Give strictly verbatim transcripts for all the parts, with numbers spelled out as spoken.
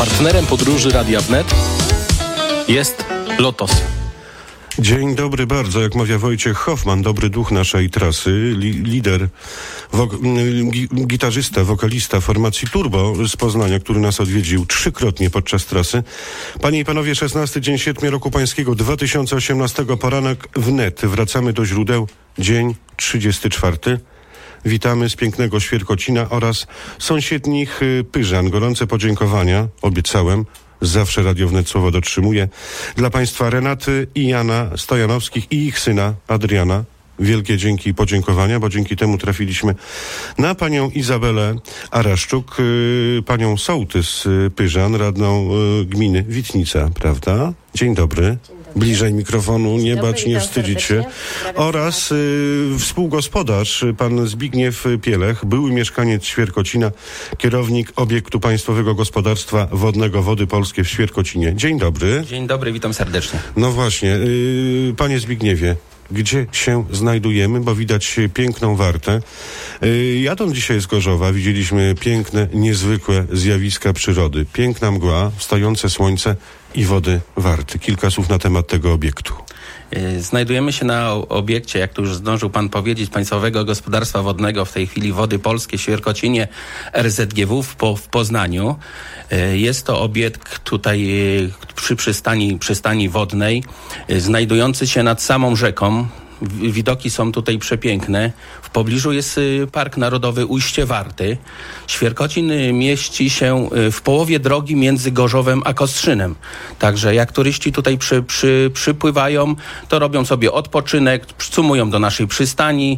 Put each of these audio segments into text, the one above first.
Partnerem podróży Radia Wnet jest Lotos. Dzień dobry bardzo, jak mawia Wojciech Hoffman, dobry duch naszej trasy, li, lider, wok, gi, gitarzysta, wokalista formacji Turbo z Poznania, który nas odwiedził trzykrotnie podczas trasy. Panie i panowie, szesnasty dzień sierpnia roku pańskiego dwa tysiące osiemnastego, poranek wnet. Wracamy do źródeł, dzień trzydziesty czwarty. Witamy z pięknego Świerkocina oraz sąsiednich Pyżan. Gorące podziękowania, obiecałem, zawsze Radio Wnet słowo dotrzymuje, dla państwa Renaty i Jana Stojanowskich i ich syna Adriana. Wielkie dzięki i podziękowania, bo dzięki temu trafiliśmy na panią Izabelę Araszczuk, yy, panią sołtys yy, Pyżan, radną yy, gminy Witnica, prawda? Dzień dobry. Dzień dobry. Bliżej mikrofonu, nie dobry, bać, nie wstydzić się. Oraz yy, współgospodarz, pan Zbigniew Pielech, były mieszkaniec Świerkocina, kierownik obiektu Państwowego Gospodarstwa Wodnego Wody Polskie w Świerkocinie. Dzień dobry. Dzień dobry, witam serdecznie. No właśnie, yy, panie Zbigniewie, gdzie się znajdujemy, bo widać piękną wartę. Yy, jadąc dzisiaj z Gorzowa, widzieliśmy piękne, niezwykłe zjawiska przyrody. Piękna mgła, wstające słońce i wody warty. Kilka słów na temat tego obiektu. Znajdujemy się na obiekcie, jak to już zdążył pan powiedzieć, Państwowego Gospodarstwa Wodnego, w tej chwili Wody Polskie, Świerkocinie, R Z G W w, po, w Poznaniu. Jest to obiekt tutaj przy przystani, przystani wodnej, znajdujący się nad samą rzeką. Widoki są tutaj przepiękne. W pobliżu jest Park Narodowy Ujście Warty. Świerkocin mieści się w połowie drogi między Gorzowem a Kostrzynem. Także jak turyści tutaj przy, przy, przypływają, to robią sobie odpoczynek, cumują do naszej przystani.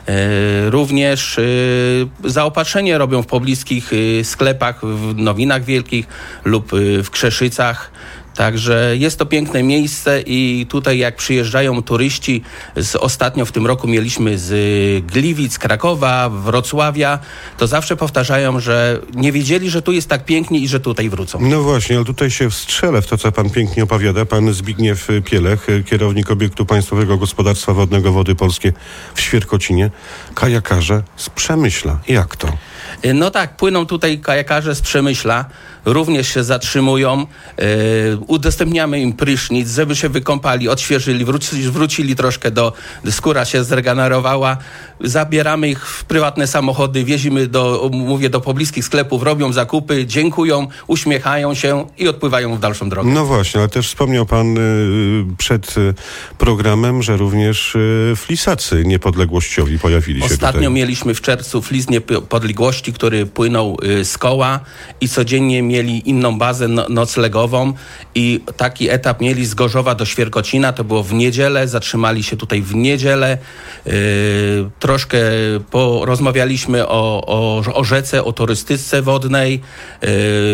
E, również e, zaopatrzenie robią w pobliskich e, sklepach, w Nowinach Wielkich lub e, w Krzeszycach. Także jest to piękne miejsce i tutaj jak przyjeżdżają turyści, z, ostatnio w tym roku mieliśmy z Gliwic, Krakowa, Wrocławia, to zawsze powtarzają, że nie wiedzieli, że tu jest tak pięknie i że tutaj wrócą. No właśnie, ale tutaj się wstrzelę w to, co pan pięknie opowiada. Pan Zbigniew Pielech, kierownik obiektu Państwowego Gospodarstwa Wodnego Wody Polskie w Świerkocinie. Kajakarze z Przemyśla. Jak to? No tak, płyną tutaj kajakarze z Przemyśla, również się zatrzymują, yy, udostępniamy im prysznic, żeby się wykąpali, odświeżyli, wrócili, wrócili troszkę do, skóra się zregenerowała, zabieramy ich w prywatne samochody, wiezimy do, mówię, do pobliskich sklepów, robią zakupy, dziękują, uśmiechają się i odpływają w dalszą drogę. No właśnie, ale też wspomniał pan y, przed y, programem, że również y, flisacy niepodległościowi pojawili się Ostatnio tutaj. mieliśmy w czerwcu flis niepodległości, który płynął y, z koła i codziennie mieli inną bazę no, noclegową i taki etap mieli z Gorzowa do Świerkocina, to było w niedzielę, zatrzymali się tutaj w niedzielę, y, troszkę porozmawialiśmy o, o, o rzece, o turystyce wodnej, y,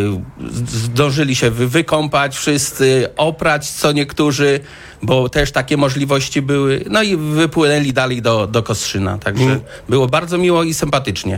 zdążyli się wy, wykąpać wszyscy, oprać co niektórzy, bo też takie możliwości były, no i wypłynęli dalej do, do Kostrzyna, także mm. było bardzo miło i sympatycznie.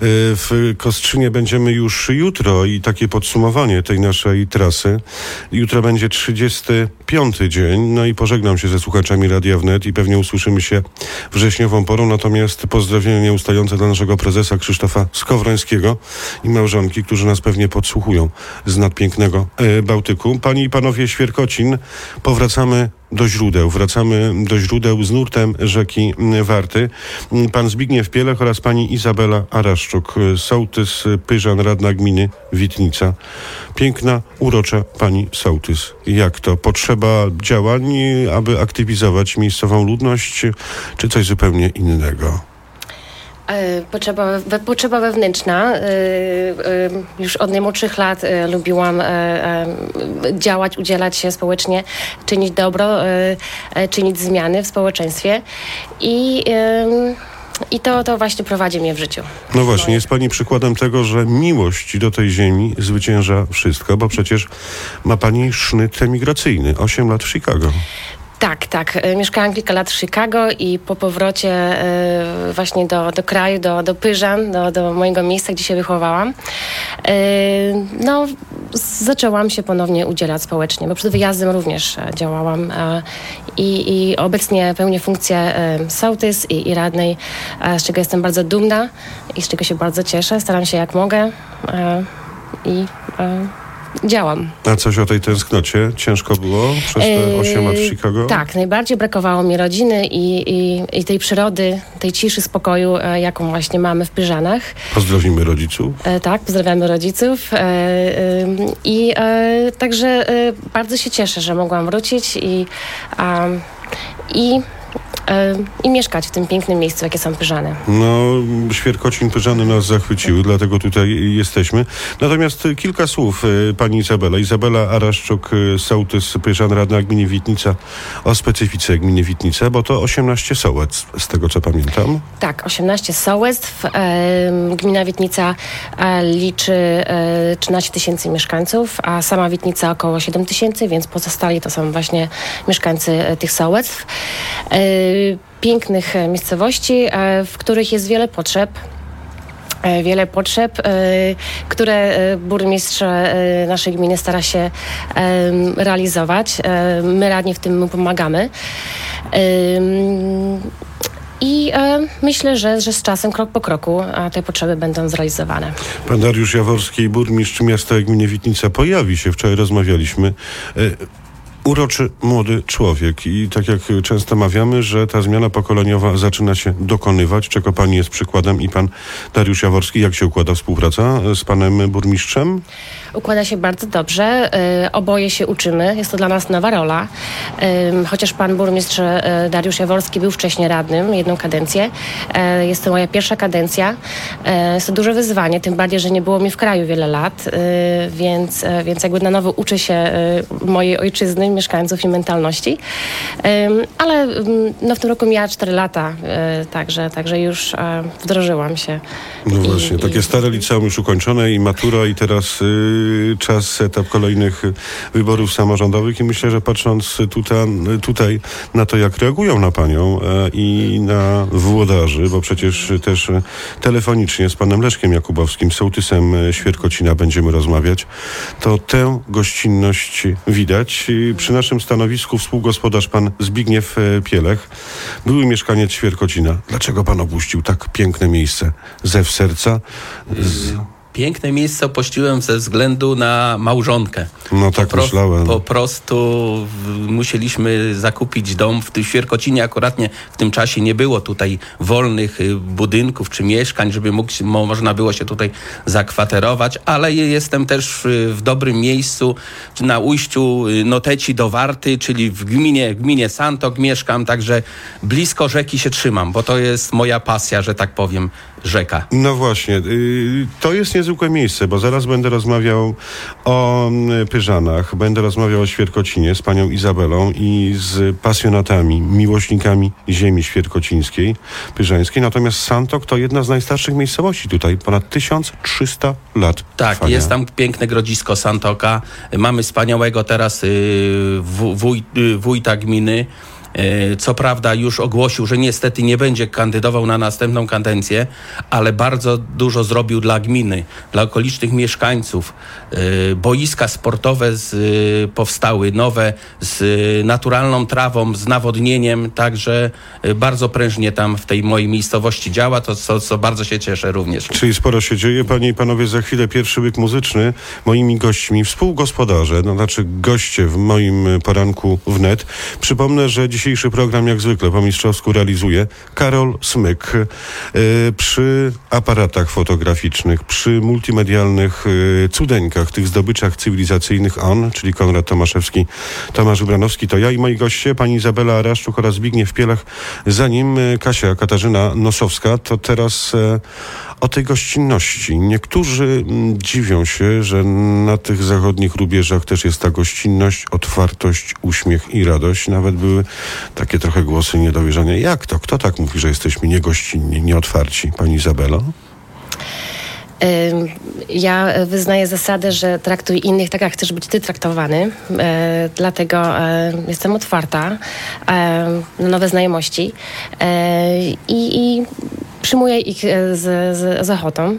W Kostrzynie będziemy już jutro i takie podsumowanie tej naszej trasy. Jutro będzie trzydziesty piąty dzień, no i pożegnam się ze słuchaczami Radia Wnet i pewnie usłyszymy się wrześniową porą, natomiast pozdrowienia nieustające dla naszego prezesa Krzysztofa Skowrońskiego i małżonki, którzy nas pewnie podsłuchują z nadpięknego e, Bałtyku. Panie i panowie, Świerkocin, powracamy do źródeł. Wracamy do źródeł z nurtem rzeki Warty. Pan Zbigniew Pielech oraz pani Izabela Araszczuk, sołtys Pyżan, radna gminy Witnica. Piękna, urocza pani sołtys. Jak to? Potrzeba działań, aby aktywizować miejscową ludność, czy coś zupełnie innego? Potrzeba, potrzeba wewnętrzna. Już od najmłodszych lat lubiłam działać, udzielać się społecznie, czynić dobro, czynić zmiany w społeczeństwie i I to, to właśnie prowadzi mnie w życiu. No właśnie, jest pani przykładem tego, że miłość do tej ziemi zwycięża wszystko, bo przecież ma pani sznyt emigracyjny, osiem lat w Chicago. Tak, tak. Mieszkałam kilka lat w Chicago i po powrocie y, właśnie do, do kraju, do, do Pyżan, do, do mojego miejsca, gdzie się wychowałam, y, no zaczęłam się ponownie udzielać społecznie, bo przed wyjazdem również działałam y, i, i obecnie pełnię funkcję y, sołtys i, i radnej, y, z czego jestem bardzo dumna i z czego się bardzo cieszę. Staram się jak mogę y, i... Y, działam. A coś o tej tęsknocie? Ciężko było przez te osiem lat w Chicago? Yy, tak, najbardziej brakowało mi rodziny i, i, i tej przyrody, tej ciszy, spokoju, e, jaką właśnie mamy w Pyżanach. Pozdrowimy rodziców. E, tak, pozdrawiamy rodziców. E, e, I e, także e, bardzo się cieszę, że mogłam wrócić i, a, i i mieszkać w tym pięknym miejscu, jakie są Pyżany. No, Świerkocin, Pyżany nas zachwyciły, dlatego tutaj jesteśmy. Natomiast kilka słów, pani Izabela. Izabela Araszczuk, sołtys Pyżan, radna gminy Witnica, o specyfice gminy Witnica, bo to osiemnaście sołectw, z tego co pamiętam. Tak, osiemnaście sołectw. Gmina Witnica liczy trzynaście tysięcy mieszkańców, a sama Witnica około siedem tysięcy, więc pozostali to są właśnie mieszkańcy tych sołectw. Pięknych miejscowości, w których jest wiele potrzeb. Wiele potrzeb, które burmistrz naszej gminy stara się realizować. My radnie w tym mu pomagamy. I myślę, że, że z czasem, krok po kroku, te potrzeby będą zrealizowane. Pan Dariusz Jaworski, burmistrz miasta i gminy Witnica, pojawi się. Wczoraj rozmawialiśmy. Uroczy młody człowiek i tak jak często mawiamy, że ta zmiana pokoleniowa zaczyna się dokonywać, czego pani jest przykładem i pan Dariusz Jaworski. Jak się układa współpraca z panem burmistrzem? Układa się bardzo dobrze. Y, oboje się uczymy. Jest to dla nas nowa rola. Y, chociaż pan burmistrz y, Dariusz Jaworski był wcześniej radnym, jedną kadencję. Y, jest to moja pierwsza kadencja. Y, jest to duże wyzwanie, tym bardziej, że nie było mi w kraju wiele lat, y, więc, y, więc jakby na nowo uczę się y, mojej ojczyzny, mieszkańców i mentalności. Um, ale um, no, w tym roku miała cztery lata, y, także, także już y, wdrożyłam się. No I, właśnie, i, takie stare liceum już ukończone i matura i teraz y, czas, etap kolejnych wyborów samorządowych i myślę, że patrząc tutaj, tutaj na to, jak reagują na panią y, i na włodarzy, bo przecież też telefonicznie z panem Leszkiem Jakubowskim, sołtysem Świerkocina będziemy rozmawiać, to tę gościnność widać. Przy naszym stanowisku współgospodarz pan Zbigniew Pielech, były mieszkaniec Świerkocina. Dlaczego pan opuścił tak piękne miejsce? Zew serca? Z... Piękne miejsce opuściłem ze względu na małżonkę. No tak po myślałem. Pro, po prostu w, musieliśmy zakupić dom. W tym Świerkocinie akurat nie, w tym czasie nie było tutaj wolnych y, budynków czy mieszkań, żeby mógł, mo, można było się tutaj zakwaterować, ale jestem też w, w dobrym miejscu na ujściu y, Noteci do Warty, czyli w gminie, gminie Santok mieszkam, także blisko rzeki się trzymam, bo to jest moja pasja, że tak powiem, rzeka. No właśnie, y, to jest niezwykłe miejsce, bo zaraz będę rozmawiał o Pyżanach, będę rozmawiał o Świerkocinie z panią Izabelą i z pasjonatami, miłośnikami ziemi świerkocińskiej, pyżańskiej. Natomiast Santok to jedna z najstarszych miejscowości tutaj, ponad tysiąc trzysta lat Tak, trwania. jest tam piękne grodzisko Santoka. Mamy wspaniałego teraz y, wuj, y, wójta gminy. Co prawda już ogłosił, że niestety nie będzie kandydował na następną kadencję, ale bardzo dużo zrobił dla gminy, dla okolicznych mieszkańców. Boiska sportowe z, powstały, nowe, z naturalną trawą, z nawodnieniem, także bardzo prężnie tam w tej mojej miejscowości działa, to co, co bardzo się cieszę również. Czyli sporo się dzieje. Panie i panowie, za chwilę pierwszy łyk muzyczny. Moimi gośćmi współgospodarze, no znaczy goście w moim poranku wnet. Przypomnę, że dzisiejszy program jak zwykle po mistrzowsku realizuje Karol Smyk. Yy, przy aparatach fotograficznych, przy multimedialnych yy, cudeńkach, tych zdobyczach cywilizacyjnych on, czyli Konrad Tomaszewski, Tomasz Ubranowski, to ja i moi goście, pani Izabela Araszczuk oraz Zbigniew Pielech. Zanim yy, Kasia Katarzyna Nosowska, to teraz yy, o tej gościnności. Niektórzy mm, dziwią się, że na tych zachodnich rubieżach też jest ta gościnność, otwartość, uśmiech i radość. Nawet były takie trochę głosy niedowierzania. Jak to? Kto tak mówi, że jesteśmy niegościnni, nieotwarci? Pani Izabelo? Ja wyznaję zasadę, że traktuj innych tak, jak chcesz być ty traktowany. E, dlatego e, jestem otwarta e, na nowe znajomości. E, i, i przyjmuję ich z, z, z ochotą.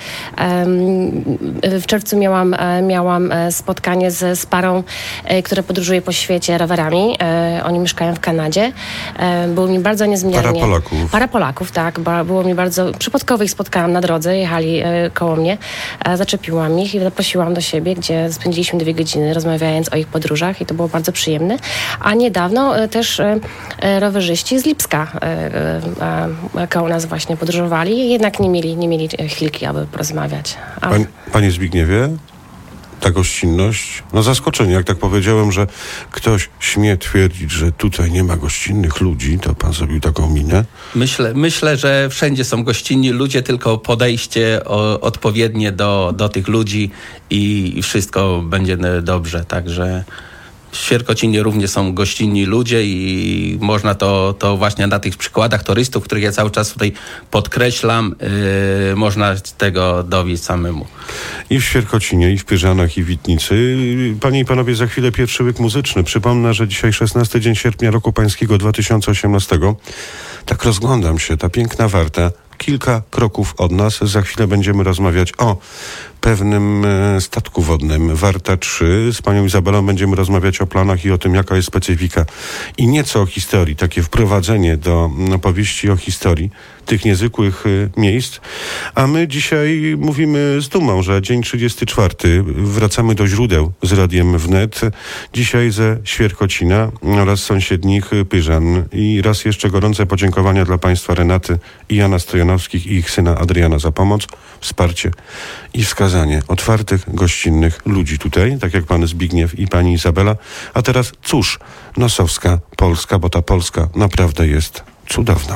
W czerwcu miałam, miałam spotkanie z, z parą, która podróżuje po świecie rowerami. Oni mieszkają w Kanadzie. Było mi bardzo niezmiernie... Para Polaków. Para Polaków, tak. Było mi bardzo... Przypadkowo ich spotkałam na drodze, jechali koło mnie. Zaczepiłam ich i zaprosiłam do siebie, gdzie spędziliśmy dwie godziny rozmawiając o ich podróżach i to było bardzo przyjemne. A niedawno też rowerzyści z Lipska koło nas właśnie podróżowali, jednak nie mieli, nie mieli chwilki, aby porozmawiać. A... Pań, Panie Zbigniewie, ta gościnność, no zaskoczenie, jak tak powiedziałem, że ktoś śmie twierdzić, że tutaj nie ma gościnnych ludzi, to pan zrobił taką minę. Myślę, myślę, że wszędzie są gościnni ludzie, tylko podejście o, odpowiednie do, do tych ludzi i, i wszystko będzie dobrze, także... W Świerkocinie również są gościnni ludzie i można to, to właśnie na tych przykładach turystów, których ja cały czas tutaj podkreślam, yy, można tego dowieść samemu. I w Świerkocinie, i w Pyżanach, i w Witnicy. Panie i panowie, za chwilę pierwszy łyk muzyczny. Przypomnę, że dzisiaj szesnasty dzień sierpnia roku pańskiego dwa tysiące osiemnastego. Tak rozglądam się, ta piękna Warta. Kilka kroków od nas. Za chwilę będziemy rozmawiać o pewnym statku wodnym. Warta trzy. Z panią Izabelą będziemy rozmawiać o planach i o tym, jaka jest specyfika. I nieco o historii. Takie wprowadzenie do opowieści o historii tych niezwykłych miejsc. A my dzisiaj mówimy z dumą, że dzień trzydziesty czwarty. Wracamy do źródeł z Radiem Wnet. Dzisiaj ze Świerkocina oraz sąsiednich Pyżan. I raz jeszcze gorące podziękowania dla państwa Renaty i Jana Stojanowskich i ich syna Adriana za pomoc, wsparcie i wskazanie otwartych, gościnnych ludzi tutaj, tak jak pan Zbigniew i pani Izabela. A teraz cóż, nosowska Polska, bo ta Polska naprawdę jest cudowna.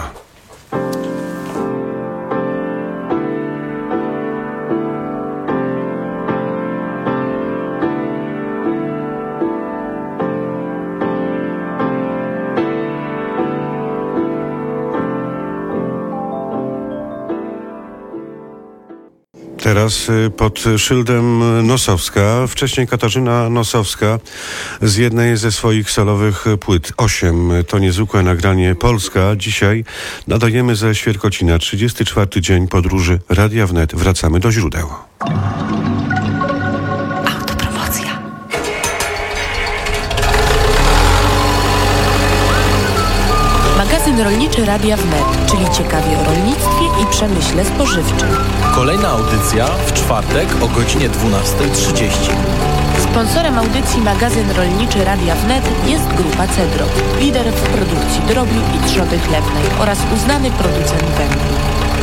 Teraz pod szyldem Nosowska, wcześniej Katarzyna Nosowska z jednej ze swoich solowych płyt. Osiem to niezwykłe nagranie Polska. Dzisiaj nadajemy ze Świerkocina. trzydziesty czwarty dzień podróży Radia Wnet. Wracamy do źródeł. Autopromocja. Magazyn rolniczy Radia Wnet, czyli ciekawie o rolnictwie i przemyśle spożywczym. Kolejna audycja w czwartek o godzinie dwunastej trzydzieści. Sponsorem audycji Magazyn rolniczy Radia Wnet jest Grupa Cedro, lider w produkcji drobiu i trzody chlewnej oraz uznany producent węgli.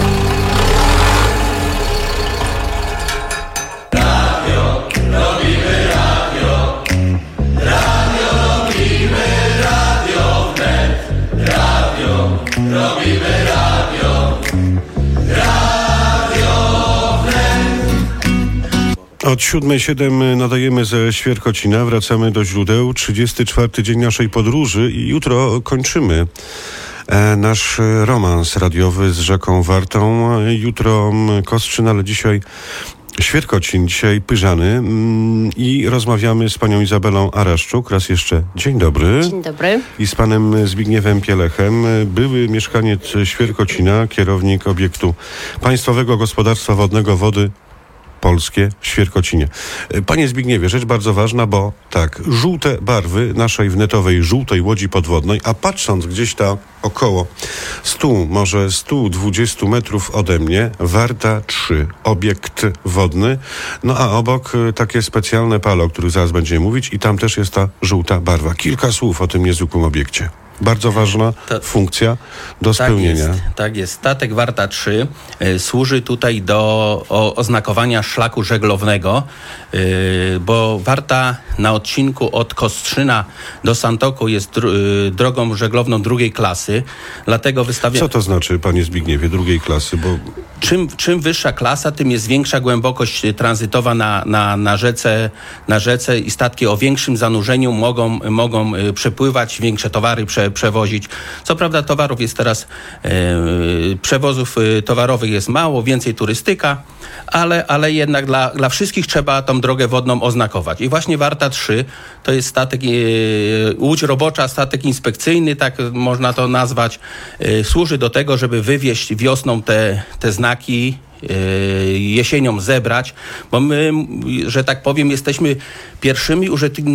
Radio, robimy radio, radio robimy, Radio Wnet, radio, robimy radio, Radio Wnet. Od siódmej siedem nadajemy ze Świerkocina, wracamy do źródeł. trzydziesty czwarty dzień naszej podróży i jutro kończymy e, nasz romans radiowy z rzeką Wartą. Jutro Kostrzyn, ale dzisiaj Świerkocin, dzisiaj Pyżany mm, i rozmawiamy z panią Izabelą Araszczuk. Raz jeszcze dzień dobry. Dzień dobry. I z panem Zbigniewem Pielechem, były mieszkaniec Świerkocina, kierownik obiektu Państwowego Gospodarstwa Wodnego Wody Polskie w Świerkocinie. Panie Zbigniewie, rzecz bardzo ważna, bo tak, żółte barwy naszej wnetowej żółtej łodzi podwodnej, a patrząc gdzieś tam około stu, może stu dwudziestu metrów ode mnie, Warta trzy, obiekt wodny, no a obok takie specjalne pale, o których zaraz będziemy mówić i tam też jest ta żółta barwa. Kilka słów o tym niezwykłym obiekcie. Bardzo ważna To, funkcja do tak spełnienia. Jest, tak jest. Statek Warta trzy y, służy tutaj do o, oznakowania szlaku żeglownego, y, bo Warta na odcinku od Kostrzyna do Santoku jest dr, y, drogą żeglowną drugiej klasy, dlatego wystawiamy... Co to znaczy, panie Zbigniewie, drugiej klasy? Bo czym, czym wyższa klasa, tym jest większa głębokość tranzytowa na, na, na, rzece, na rzece i statki o większym zanurzeniu mogą, mogą przepływać, większe towary prze, przewozić. Co prawda towarów jest teraz, e, przewozów towarowych jest mało, więcej turystyka, ale, ale jednak dla, dla wszystkich trzeba tą drogę wodną oznakować. I właśnie Warta trzy to jest statek, e, łódź robocza, statek inspekcyjny, tak można to nazwać, e, służy do tego, żeby wywieźć wiosną te, te znaki, jesienią zebrać, bo my, że tak powiem, jesteśmy pierwszymi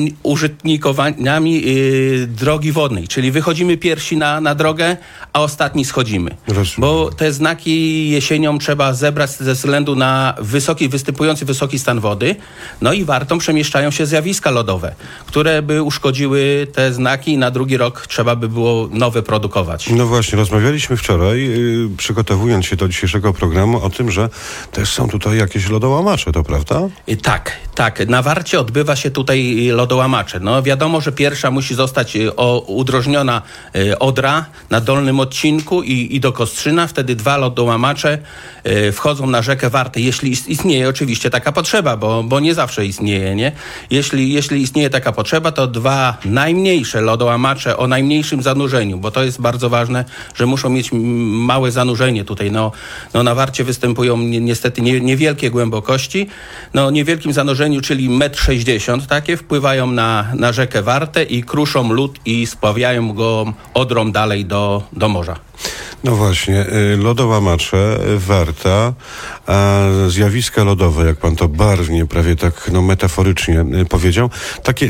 użytkownikami drogi wodnej, czyli wychodzimy pierwsi na, na drogę, a ostatni schodzimy. Rozumiem. Bo te znaki jesienią trzeba zebrać ze względu na wysoki, występujący wysoki stan wody, no i Wartą przemieszczają się zjawiska lodowe, które by uszkodziły te znaki i na drugi rok trzeba by było nowe produkować. No właśnie, rozmawialiśmy wczoraj, yy, przygotowując się do dzisiejszego programu, o tym, że że też są tutaj jakieś lodołamacze, to prawda? Tak, tak. Na Warcie odbywa się tutaj lodołamacze. No wiadomo, że pierwsza musi zostać o, udrożniona y, Odra na dolnym odcinku i, i do Kostrzyna. Wtedy dwa lodołamacze y, wchodzą na rzekę Wartę. Jeśli istnieje oczywiście taka potrzeba, bo, bo nie zawsze istnieje, nie? Jeśli, jeśli istnieje taka potrzeba, to dwa najmniejsze lodołamacze o najmniejszym zanurzeniu, bo to jest bardzo ważne, że muszą mieć małe zanurzenie tutaj. No, no na Warcie występują ni- niestety nie, niewielkie głębokości. No niewielkim zanurzeniu, czyli metr sześćdziesiąt takie, wpływają na, na rzekę Wartę i kruszą lód i spławiają go Odrą dalej do, do morza. No właśnie, lodołamacze, Warta, a zjawiska lodowe, jak pan to barwnie, prawie tak no, metaforycznie powiedział, takie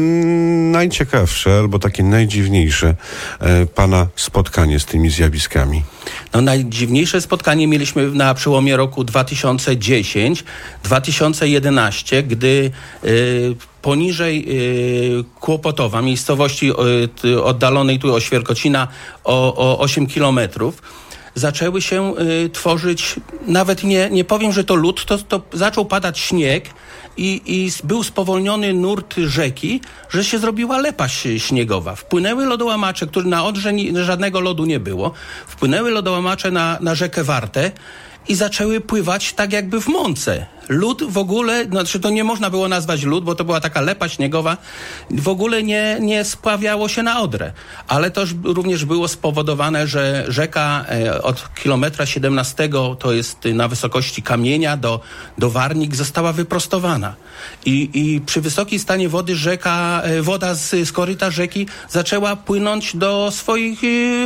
mm, najciekawsze albo takie najdziwniejsze e, pana spotkanie z tymi zjawiskami. No najdziwniejsze spotkanie mieliśmy na przełomie roku dwa tysiące dziesiątego dwa tysiące jedenastego, gdy y, poniżej y, Kłopotowa, miejscowości y, oddalonej tu od Świerkocina o, o osiem kilometrów, zaczęły się y, tworzyć, nawet nie, nie powiem, że to lód, to, to zaczął padać śnieg i, i był spowolniony nurt rzeki, że się zrobiła lepa śniegowa. Wpłynęły lodołamacze, które na Odrze ni, żadnego lodu nie było, wpłynęły lodołamacze na, na rzekę Wartę i zaczęły pływać tak jakby w mące. Lód w ogóle, znaczy to nie można było nazwać lód, bo to była taka lepa śniegowa, w ogóle nie, nie spławiało się na Odrę. Ale to również było spowodowane, że rzeka od kilometra siedemnastego, to jest na wysokości Kamienia do, do Warnik, została wyprostowana. I, i przy wysokim stanie wody rzeka, woda z, z koryta rzeki zaczęła płynąć do swoich,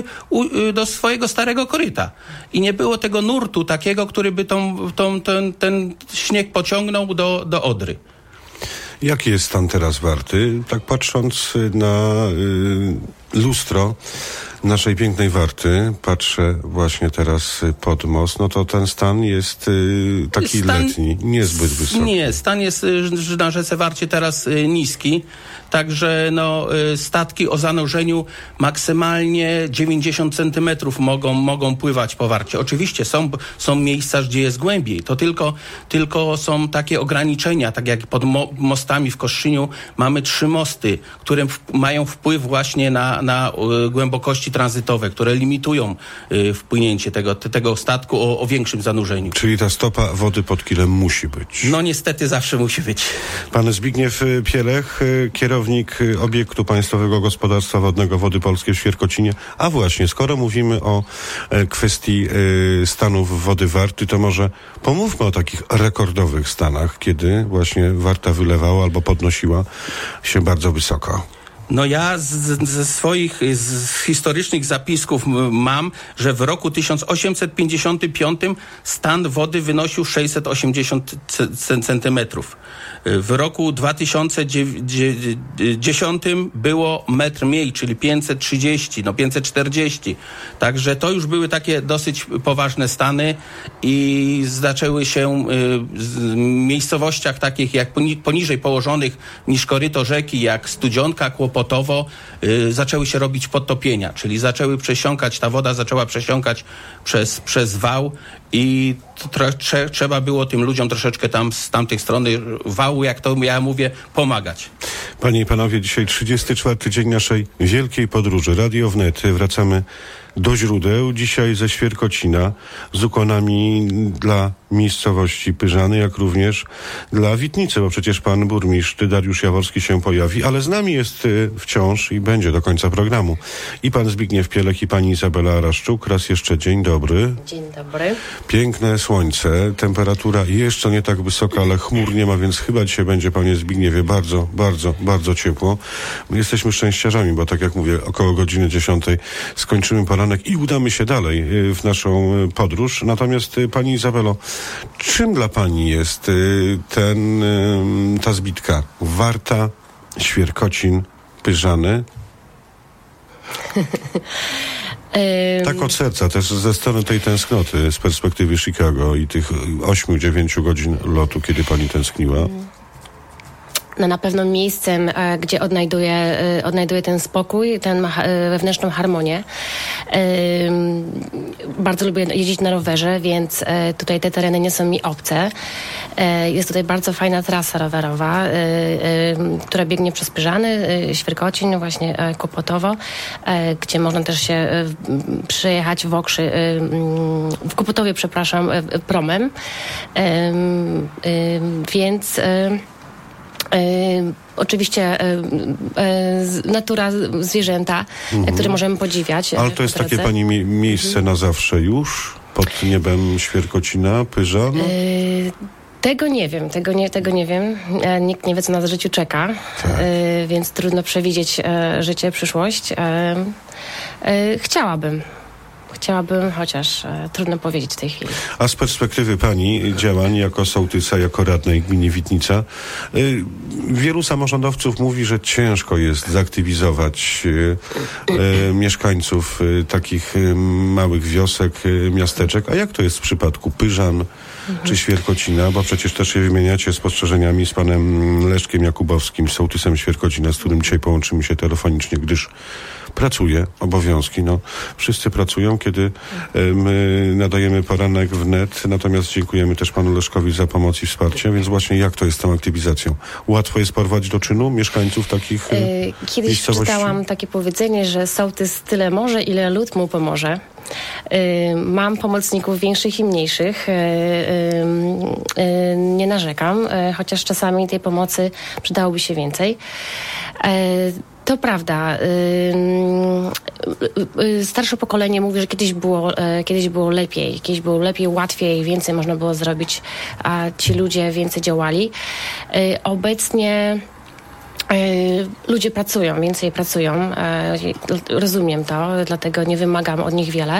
do swojego starego koryta. I nie było tego nurtu takiego, który by tą, tą, ten, ten śnieg pociągnął do, do Odry. Jaki jest stan teraz Warty? Tak patrząc na y, lustro naszej pięknej Warty, patrzę właśnie teraz pod most, no to ten stan jest y, taki stan, letni, niezbyt wysoki. Nie, stan jest y, na rzece Warcie teraz y, niski, także no, y, statki o zanurzeniu maksymalnie dziewięćdziesiąt centymetrów mogą, mogą pływać po Warcie. Oczywiście są, są miejsca, gdzie jest głębiej, to tylko, tylko są takie ograniczenia, tak jak pod mo- mostami w Kostrzyniu mamy trzy mosty, które w, mają wpływ właśnie na, na y, głębokości tranzytowe, które limitują y, wpłynięcie tego, tego statku o, o większym zanurzeniu. Czyli ta stopa wody pod kilem musi być. No niestety zawsze musi być. Pan Zbigniew Pielech, kierownik obiektu Państwowego Gospodarstwa Wodnego Wody Polskie w Świerkocinie. A właśnie, skoro mówimy o e, kwestii e, stanów wody Warty, to może pomówmy o takich rekordowych stanach, kiedy właśnie Warta wylewała albo podnosiła się bardzo wysoko. No ja z, ze swoich z historycznych zapisków mam, że w roku tysiąc osiemset pięćdziesiątym piątym stan wody wynosił sześćset osiemdziesiąt centymetrów. W roku dwa tysiące dziesiątym było metr mniej, czyli pięćset trzydzieści, no pięćset czterdzieści. Także to już były takie dosyć poważne stany i zaczęły się w miejscowościach takich jak poniżej położonych niż koryto rzeki, jak Studzionka, Kłopotowo, zaczęły się robić podtopienia, czyli zaczęły przesiąkać, ta woda zaczęła przesiąkać przez, przez wał i tro, trze, trzeba było tym ludziom troszeczkę tam z tamtej strony wału, jak to ja mówię, pomagać. Panie i panowie, dzisiaj trzydziesty czwarty dzień naszej wielkiej podróży. Radio Wnet. Wracamy do źródeł. Dzisiaj ze Świerkocina z ukłonami dla miejscowości Pyrzany, jak również dla Witnicy, bo przecież pan burmistrz Dariusz Jaworski się pojawi, ale z nami jest y, wciąż i będzie do końca programu i pan Zbigniew Pielek, i pani Izabela Araszczuk. Raz jeszcze dzień dobry. Dzień dobry. Piękne słońce, temperatura jeszcze nie tak wysoka, ale chmur nie ma, więc chyba dzisiaj będzie, panie Zbigniewie, bardzo, bardzo, bardzo ciepło. My jesteśmy szczęściarzami, bo tak jak mówię, około godziny dziesiątej skończymy poranek i udamy się dalej y, w naszą y, podróż. Natomiast y, pani Izabelo, czym dla pani jest y, ten, y, ta zbitka? Warta, Świerkocin, Pyrzany? Tak od serca, też ze strony tej tęsknoty, z perspektywy Chicago i tych ośmiu, dziewięciu godzin lotu, kiedy pani tęskniła. No na pewno miejscem, e, gdzie odnajduję, e, odnajduję ten spokój, tę e, wewnętrzną harmonię. E, bardzo lubię jeździć na rowerze, więc e, tutaj te tereny nie są mi obce. E, jest tutaj bardzo fajna trasa rowerowa, e, e, która biegnie przez Pyrzany, e, Świerkocin, właśnie e, Kłopotowo, e, gdzie można też się e, przejechać w Okrzy, e, w Kłopotowie, przepraszam, e, promem. E, e, więc e, E, oczywiście e, e, natura, zwierzęta, mhm. które możemy podziwiać. Ale to jest takie pani mie- miejsce mhm. na zawsze już? Pod niebem Świerkocina, Pyrzan? E, tego nie wiem, tego nie, tego nie wiem. E, nikt nie wie, co nas w życiu czeka, tak. e, więc trudno przewidzieć e, życie, przyszłość. E, e, chciałabym. Chciałabym, chociaż e, trudno powiedzieć w tej chwili. A z perspektywy pani działań jako sołtysa, jako radnej gminy Witnica, y, wielu samorządowców mówi, że ciężko jest zaktywizować y, y, mieszkańców y, takich y, małych wiosek, y, miasteczek. A jak to jest w przypadku Pyrzan mhm. czy Świerkocina? Bo przecież też się wymieniacie spostrzeżeniami z panem Leszkiem Jakubowskim, sołtysem Świerkocina, z którym dzisiaj połączymy się telefonicznie, gdyż pracuje, obowiązki, no. Wszyscy pracują, kiedy e, my nadajemy poranek w net, natomiast dziękujemy też panu Leszkowi za pomoc i wsparcie, więc właśnie jak to jest z tą aktywizacją? Łatwo jest porwać do czynu mieszkańców takich e, Kiedyś miejscowości? czytałam takie powiedzenie, że sołtys tyle może, ile lud mu pomoże. Y, mam pomocników większych i mniejszych. Y, y, y, nie narzekam, y, chociaż czasami tej pomocy przydałoby się więcej. Y, To prawda. Starsze pokolenie mówi, że kiedyś było, kiedyś było lepiej, kiedyś było lepiej, łatwiej, więcej można było zrobić, a ci ludzie więcej działali. Obecnie ludzie pracują, więcej pracują. Rozumiem to, dlatego nie wymagam od nich wiele.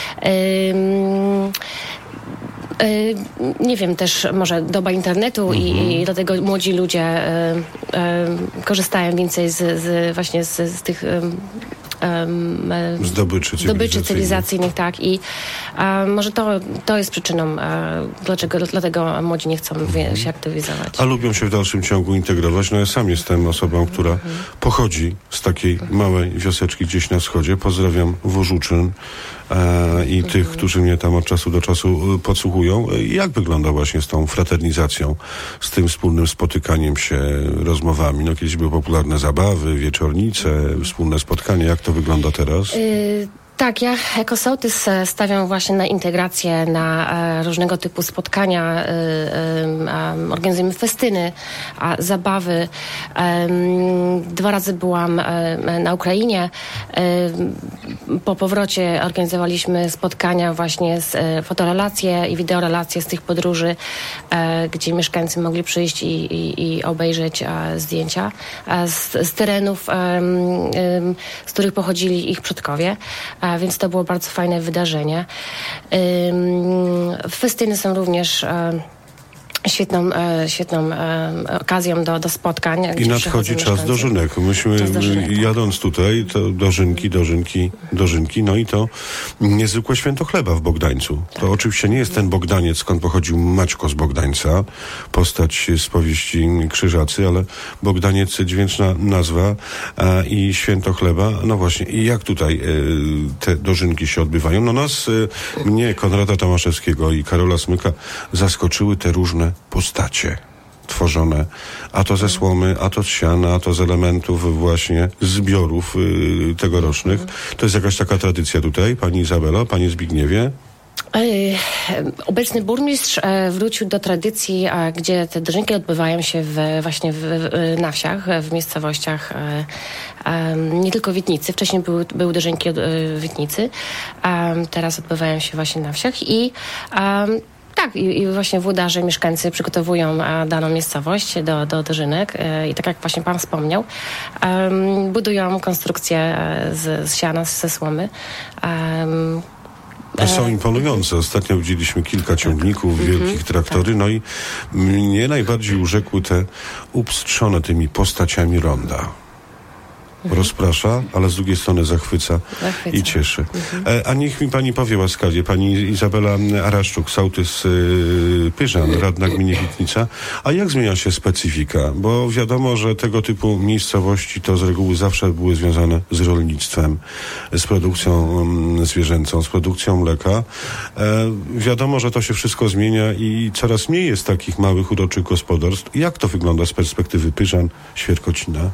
Nie wiem, też może doba internetu mhm. i, i dlatego młodzi ludzie e, e, korzystają więcej z, z właśnie z, z tych um, zdobyczy, zdobyczy cywilizacyjnych, tak. I a, może to, to jest przyczyną, a, dlaczego, dlatego młodzi nie chcą mhm. się aktywizować. A lubią się w dalszym ciągu integrować. No ja sam jestem osobą, która mhm. pochodzi z takiej mhm. małej wioseczki gdzieś na wschodzie. Pozdrawiam Wożuczyn e, i mhm. tych, którzy mnie tam od czasu do czasu podsłuchują. Jak wygląda właśnie z tą fraternizacją, z tym wspólnym spotykaniem się, rozmowami? No kiedyś były popularne zabawy, wieczornice, mhm. wspólne spotkanie. Jak to wygląda teraz? Y- Tak, ja jako sołtys stawiam właśnie na integrację, na e, różnego typu spotkania, e, e, organizujemy festyny, a, zabawy. E, dwa razy byłam e, na Ukrainie. E, po powrocie organizowaliśmy spotkania właśnie z e, fotorelacje i wideorelacje z tych podróży, e, gdzie mieszkańcy mogli przyjść i, i, i obejrzeć a, zdjęcia a z, z terenów, e, e, z których pochodzili ich przodkowie. A więc to było bardzo fajne wydarzenie. Festyny są również świetną, e, świetną e, okazją do, do spotkań. I nadchodzi czas dożynek. Myśmy czas dożynek, jadąc tutaj, to dożynki, dożynki, dożynki, no i to niezwykłe święto chleba w Bogdańcu. Tak. To oczywiście nie jest ten Bogdaniec, skąd pochodził Maćko z Bogdańca, postać z powieści Krzyżacy, ale Bogdaniec, dźwięczna nazwa a, i święto chleba. No właśnie, i jak tutaj e, te dożynki się odbywają? No nas, e, mnie, Konrada Tomaszewskiego i Karola Smyka zaskoczyły te różne postacie tworzone, a to ze słomy, a to z siana, a to z elementów właśnie zbiorów y, tegorocznych. To jest jakaś taka tradycja tutaj, pani Izabelo, panie Zbigniewie? Obecny burmistrz wrócił do tradycji, gdzie te dożynki odbywają się w, właśnie w, w, na wsiach, w miejscowościach, nie tylko Witnicy. Wcześniej były, były dożynki w Witnicy, teraz odbywają się właśnie na wsiach i tak, i, i właśnie włodarze, mieszkańcy przygotowują a, daną miejscowość do, do dożynek e, i tak jak właśnie pan wspomniał, um, budują konstrukcję e, z, z siana, ze słomy. Um, To są imponujące. Ostatnio widzieliśmy kilka ciągników, tak. wielkich traktory, no i mnie najbardziej urzekły te upstrzone tymi postaciami ronda. Rozprasza, ale z drugiej strony zachwyca, zachwyca. i cieszy. Mhm. E, a niech mi pani powie łaskawie, pani Izabela Araszczuk, sołtys y, Pyżan, radna gminy Witnica, a jak zmienia się specyfika? Bo wiadomo, że tego typu miejscowości to z reguły zawsze były związane z rolnictwem, z produkcją y, zwierzęcą, z produkcją mleka. E, wiadomo, że to się wszystko zmienia i coraz mniej jest takich małych, uroczych gospodarstw. Jak to wygląda z perspektywy Pyżan, Świerkocina?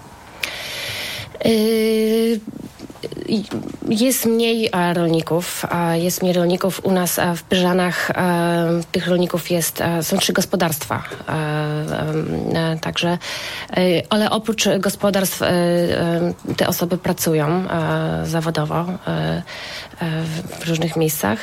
Jest mniej rolników, jest mniej rolników u nas w Pyżanach. Tych rolników jest, są trzy gospodarstwa. Także, ale oprócz gospodarstw te osoby pracują zawodowo w różnych miejscach.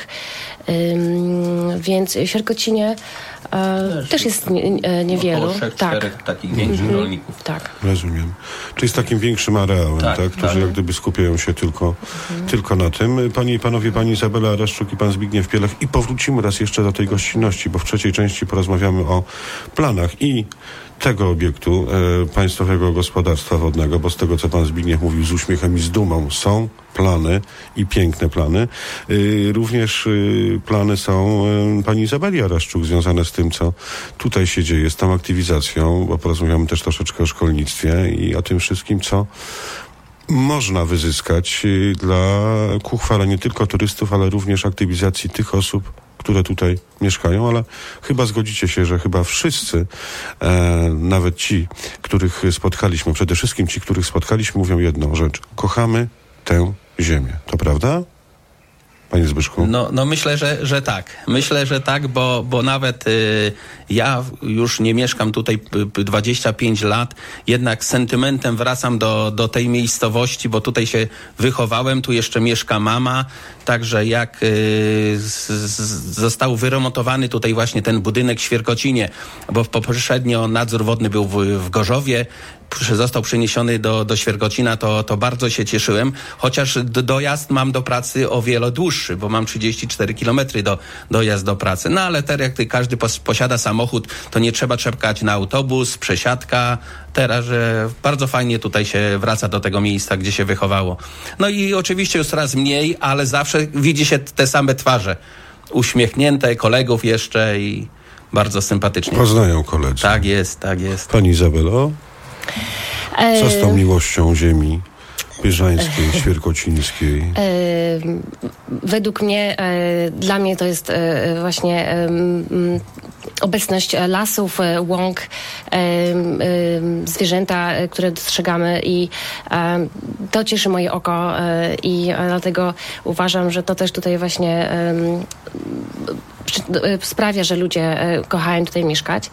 Więc w Świerkocinie też, też jest nie, niewielu. Około trzech, tak. czterech takich większych mm-hmm. rolników. Tak. Rozumiem. Czyli z takim większym areałem, tak? tak? Którzy tak. jak gdyby skupiają się tylko, mm. tylko na tym. Panie i panowie, pani Izabela Araszczuk i pan Zbigniew Pielech. I powrócimy raz jeszcze do tej gościnności, bo w trzeciej części porozmawiamy o planach i tego obiektu e, Państwowego Gospodarstwa Wodnego, bo z tego, co pan Zbigniew mówił z uśmiechem i z dumą, są plany i piękne plany. E, również e, plany są e, pani Izabeli Araszczuk związane z tym, co tutaj się dzieje, z tą aktywizacją, bo porozmawiamy też troszeczkę o szkolnictwie i o tym wszystkim, co można wyzyskać e, dla ku chwale nie tylko turystów, ale również aktywizacji tych osób, które tutaj mieszkają, ale chyba zgodzicie się, że chyba wszyscy, e, nawet ci, których spotkaliśmy, przede wszystkim ci, których spotkaliśmy, mówią jedną rzecz. Kochamy tę ziemię. To prawda? Panie Zbyszku? No, no myślę, że, że tak. Myślę, że tak, bo, bo nawet y, ja już nie mieszkam tutaj dwadzieścia pięć lat, jednak z sentymentem wracam do, do tej miejscowości, bo tutaj się wychowałem, tu jeszcze mieszka mama, także jak y, z, z, został wyremontowany tutaj właśnie ten budynek w Świerkocinie, bo poprzednio nadzór wodny był w, w Gorzowie, został przeniesiony do, do Świerkocina, to, to bardzo się cieszyłem, chociaż dojazd mam do pracy o wiele dłuższy, bo mam trzydzieści cztery kilometry do, dojazd do pracy. No ale teraz jak każdy pos, posiada samochód, to nie trzeba czekać na autobus, przesiadka. Teraz, że bardzo fajnie tutaj się wraca do tego miejsca, gdzie się wychowało. No i oczywiście już coraz mniej, ale zawsze widzi się te same twarze. Uśmiechnięte, kolegów jeszcze i bardzo sympatycznie. Poznają koledzy. Tak jest, tak jest. Pani Izabelo? Co z tą miłością ziemi pyżańskiej, świerkocińskiej? E, według mnie, e, dla mnie to jest e, właśnie e, obecność lasów, łąk, e, e, zwierzęta, które dostrzegamy i e, to cieszy moje oko e, i dlatego uważam, że to też tutaj właśnie e, sprawia, że ludzie kochają tutaj mieszkać.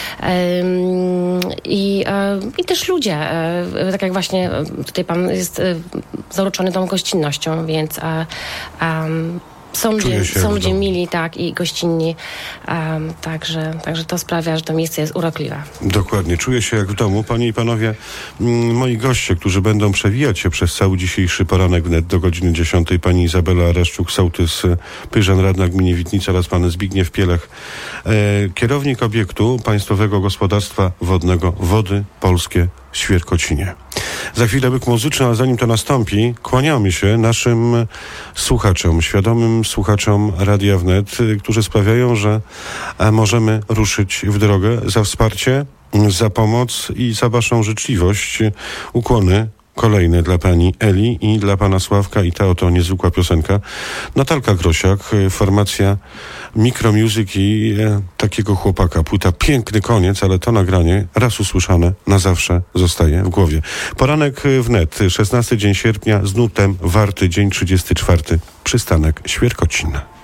I, i też ludzie, tak jak właśnie tutaj pan jest zauroczony tą gościnnością, więc um, są ludzie, są ludzie mili, tak, i gościnni, um, także, także to sprawia, że to miejsce jest urokliwe. Dokładnie, czuję się jak w domu. Panie i panowie, m, moi goście, którzy będą przewijać się przez cały dzisiejszy poranek wnet do godziny dziesiątej, pani Izabela Araszczuk, sołtys Pyżan, radna gminy Witnica oraz pan Zbigniew Pielech, e, kierownik obiektu Państwowego Gospodarstwa Wodnego Wody Polskie w Świerkocinie. Za chwilę byk muzyczny, ale zanim to nastąpi, kłaniamy się naszym słuchaczom, świadomym słuchaczom Radia Wnet, którzy sprawiają, że możemy ruszyć w drogę. Za wsparcie, za pomoc i za waszą życzliwość ukłony kolejny dla pani Eli i dla pana Sławka i ta oto niezwykła piosenka. Natalka Grosiak, formacja Micromusic i e, takiego chłopaka. Płyta Piękny koniec, ale to nagranie raz usłyszane na zawsze zostaje w głowie. Poranek wnet, szesnasty dzień sierpnia, z nutem warty dzień trzydziesty czwarty, przystanek Świerkocin.